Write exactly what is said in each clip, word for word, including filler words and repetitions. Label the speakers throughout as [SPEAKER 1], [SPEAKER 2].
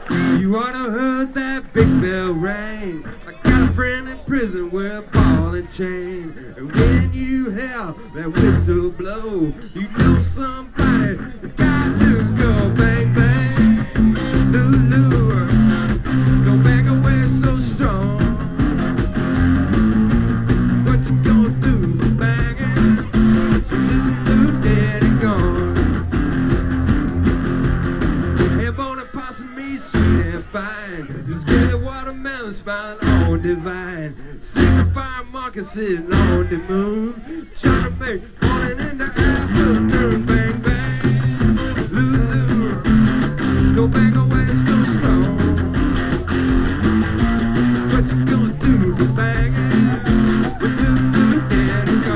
[SPEAKER 1] You ought to heard that big bell ring. I got a friend in prison with a ball and chain. And when you hear that whistle blow, you know somebody got to go. Bang, bang, Lulu, don't bang away so strong. What you gonna do for banging? Lulu dead and gone. And bone and possum me sweet and fine. Just get the watermelon smiling on divine. Signifying market sitting on the moon. Trying to make morning in the afternoon. Bang, bang, Lulu, don't bang away so strong. What you gonna do for banging with Lulu dead and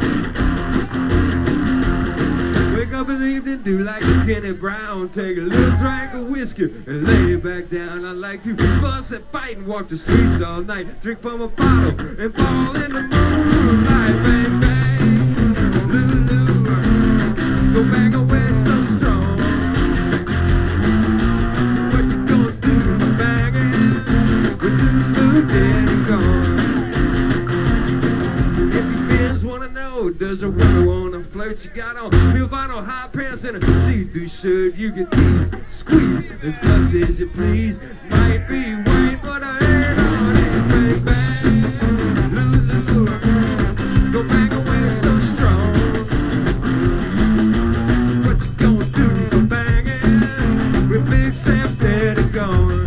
[SPEAKER 1] gone? Wake up in the evening, do like Kenny Brown. Take a little drink of whiskey and lay back down. I like to fuss and fight and walk the streets all night. Drink from a bottle and fall in the moonlight. Bang, bang, Lulu, go bang away so strong. What you gonna do for banging with Lulu dead and gone? If your fans wanna know, does a woman wanna flirt? You got on real vinyl high pants and a see-through shirt. You can tease, squeeze as much as you please. Might be white, but I ain't on his. Bang, bang, Lulu, go bang away so strong. What you gonna do for banging with Big Sam's dead and gone?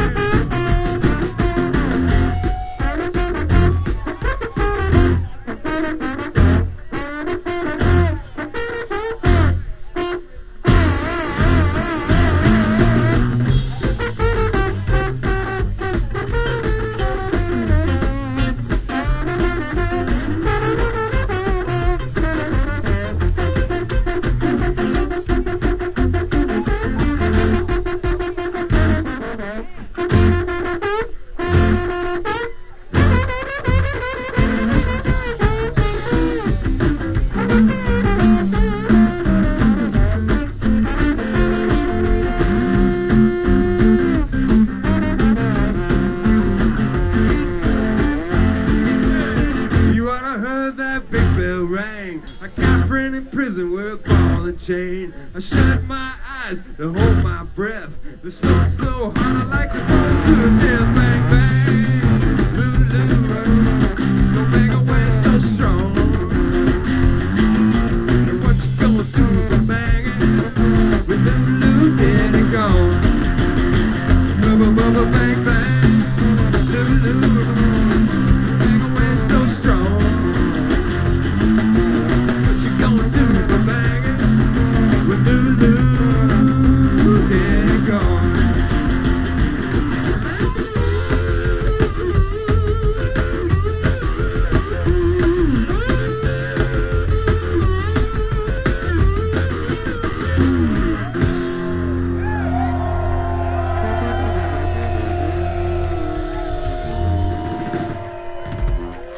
[SPEAKER 1] I got a friend in prison with a ball and chain. I shut my eyes to hold my breath. The sun's so hot I like to burst to death. Bang, bang.